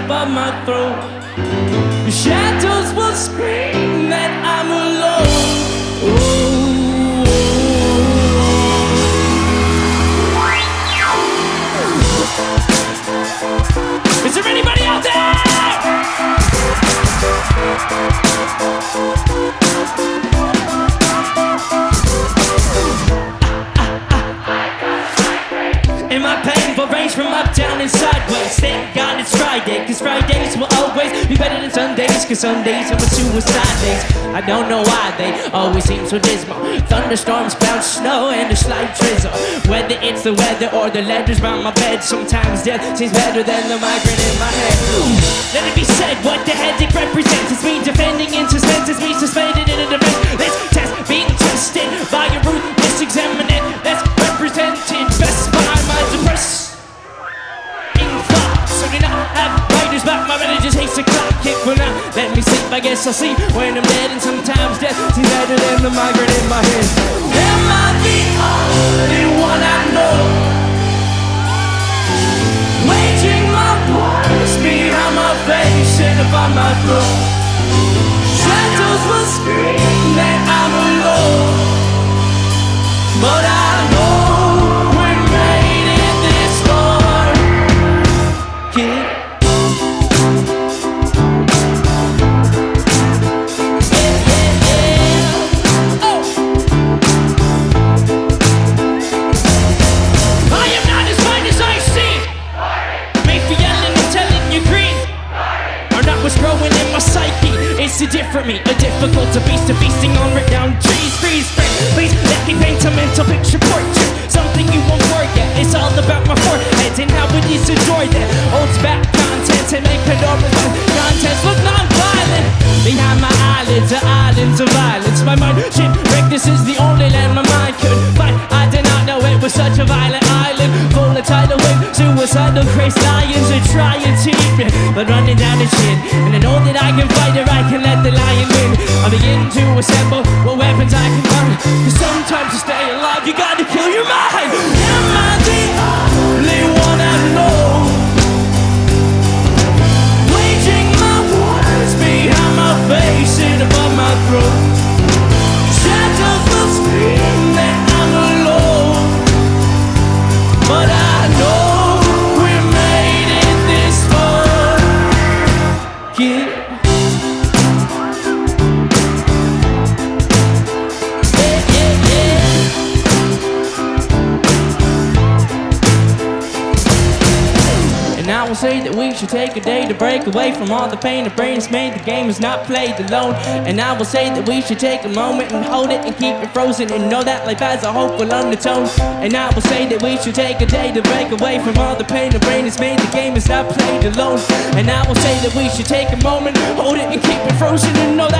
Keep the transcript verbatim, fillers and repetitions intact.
above my throat. The shadows will scream that I'm alone. Ooh. Is there anybody out there? In my painful range from up, down, and sideways. Thank God it's Friday, cause Fridays will always be better than Sundays, cause Sundays are my suicide days. I don't know why they always seem so dismal. Thunderstorms, clouds, snow, and a slight drizzle. Whether it's the weather or the letters round my bed, sometimes death seems better than the migraine in my head. Let it be said what the headache represents. It's me defending in suspense, it's me suspended in a defense. This test being tested by a ruthless examiner that's represented best by my depressing thoughts. So do not have writers back, my religious hates the clock. It will not let me sleep, I guess I'll sleep when I'm dead. And sometimes death seems better than the migraine in my head. Am I the only one I know, waging my wars behind my face and upon my throat? Shadows will scream that I'm alone, but I know we're made it this far. Yeah. What's growing in my psyche? It's a different me, a difficult to beast, a feasting on red down trees. Freeze frame, please let me paint a mental picture portrait, something you won't forget. It's all about my forehead and how it is a joy that holds back content and make enormous contents look non-violent. Behind my eyelids are islands of violence. My mind shipwrecked, this is the only land my mind could find. I did not know it was such a violent island, full of tidal wave, suicidal crazed lions are trying to eat me, but running down the chin. And I know that I can fight or I can let the lion win. I begin to assemble what weapons I can find, cause sometimes to stay alive you gotta kill your mind. Am I the only one I know, waging my wars behind my face and above my throat? Shadows will scream that I'm alone, but I know we're made it this far. Yeah. I will say that we should take a day to break away from all the pain the brain has made. The game is not played alone. And I will say that we should take a moment and hold it and keep it frozen and know that life has a hopeful undertone. And I will say that we should take a day to break away from all the pain the brain has made. The game is not played alone. And I will say that we should take a moment, hold it and keep it frozen and know that